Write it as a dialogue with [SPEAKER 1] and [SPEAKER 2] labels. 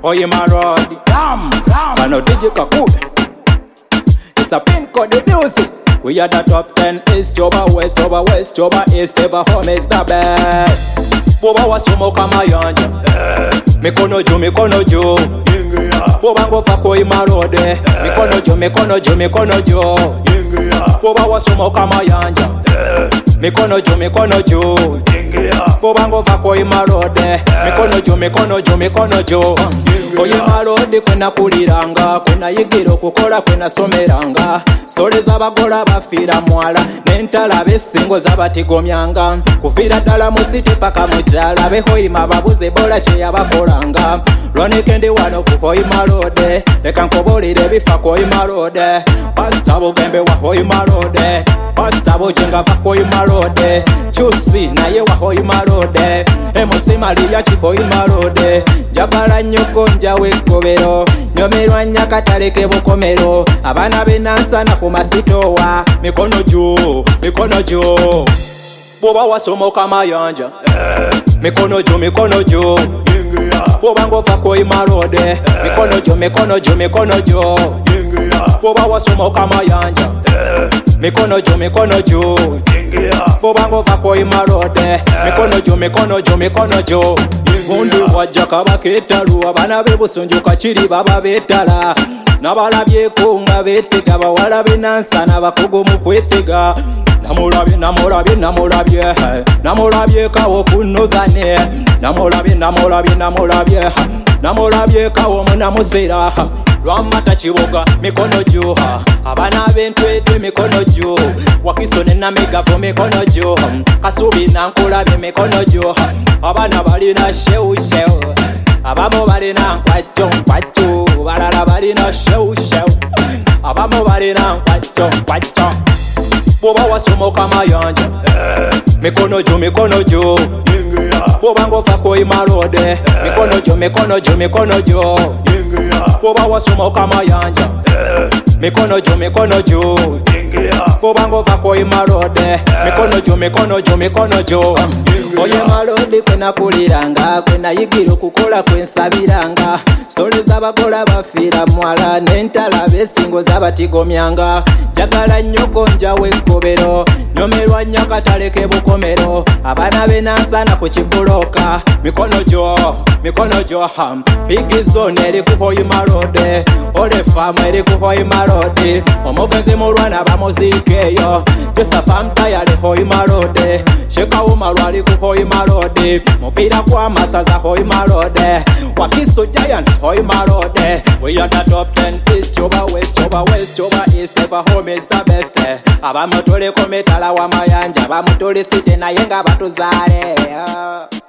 [SPEAKER 1] Hoima Road. Ram. Mano DJ Kakut. It's a pin code the music. We are the top 10 East, Joba West, Joba East, Eba home is the best. Boba wasumo kama yanja. Mikono jo. Boba ngofa Hoima Road. Mikono jo. Boba wasumo kama yanja. Mikono jo. Boba ngofa Hoima Road. Mikono jo. Hoima Road kwena kuliranga, kwena yigiro kukola, kwena someranga. Stories abagola bafira mwala, nentala besingo zabatigomyanga. Kufira dala musiti paka mujala, be Hoima babuze bola kye yabakolanga. Lwanikendi wano ku Hoima Road, leka nkobolire bifa ku Hoima Road. Pastor Bugembe wa Hoima Road, Pastor Bujenga va Hoima Road, Chusi naye wa Hoima Road, Emosi Maria ki Hoima Road. Jabala nyoko njawe kobero, nyomerwa nyakatale ke bukomero. Abana benansana ku masitowa, mikono jo. Boba wasomo kama yanja, mikono jo. Boba ngofa Hoima Road, mikono jo. Boba wasomo kama yanja, mikono jo. Boba ngofa Hoima Road, mikono jo. Gundi wajja kabaketalu, abana bebusunju kachiri baba betala. Nabalabye kunga betega, bawala benansana bakugo mu kwetega. Namulabye kawo kunozane. Namulabye kawo munamusera. Lwamata kiboga mikono jo. Abana bentwete mikono jo. Wakisone na megavo mikono jo. Kasubi nankulabye mikono jo. Abana balina shew. Abamo balina nkwacho. Balala balina shew. Abamo balina nkwacho. Boba wasumo kama yanja, mikono jo. Boba ngofa Hoima Road, mikono jo. Boba wasumo kama yanja, mikono jo. Boba ngofa Hoima Road, mikono jo. Hoima Road kwena kuliranga, kwena yigiro kukola kwensabiranga. Stories abagola bafira mwala, nentala besingo zabatigomyanga. Jagala nyoko njawe kobero, nyomerwa nyakatale ke bukomero. Abana benansana ku kibuloka, mikono jo. Big zone eri ku Hoima Road, ole farm eri ku Hoima Road. Omugenzi mulwana bamuzikeyo, Joseph Amtayale Hoima Road. Sheka Umaru ali ku Hoima Road, mupira kwa masaza Hoima Road. Wakiso Giants Hoima Road. We are the top 10 East, Joba West, Joba East, Eba home is the best. Abamutole kometala wa mayanja, abamutole site naye nga batuzale.